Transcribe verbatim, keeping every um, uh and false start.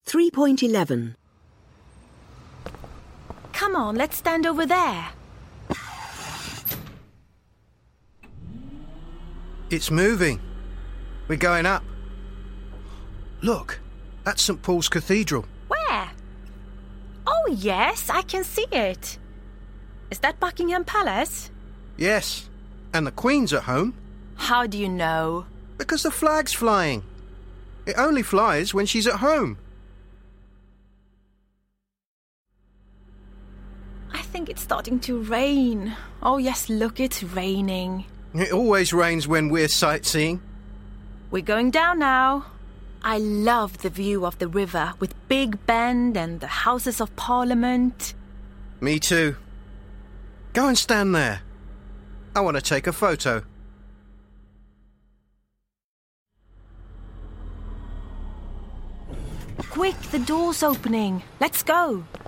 three point eleven. Come on, let's stand over there. It's moving. We're going up. Look, that's St Paul's Cathedral. Where? Oh, yes, I can see it. Is that Buckingham Palace? Yes, and the Queen's at home. How do you know? Because the flag's flying. It only flies when she's at home. I think it's starting to rain. Oh, yes, look, it's raining. It always rains when we're sightseeing. We're going down now. I love the view of the river with Big Ben and the Houses of Parliament. Me too. Go and stand there. I want to take a photo. Quick, the door's opening. Let's go.